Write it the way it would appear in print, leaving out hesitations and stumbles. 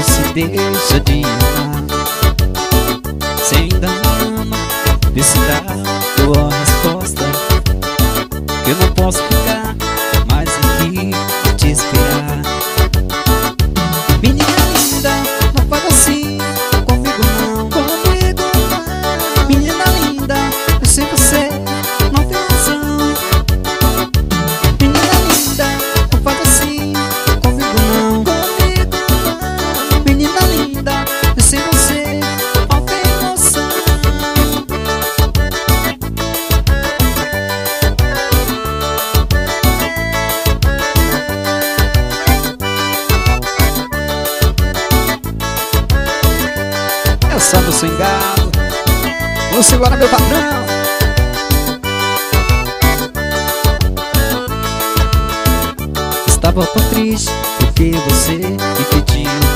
se deixa de amar. Se ainda me ama, vê se dá tua resposta. Eu não posso ficar mais aqui e te esperar. Menina linda, não faz assim comigo não, comigo não. Menina linda, eu sei você não tem razão. Menina linda, não faz assim comigo não, comigo não. Menina linda, eu sei você não tem noção. É só no swingado. Vamos embora, meu patrão. Estava tão triste porque você me pediu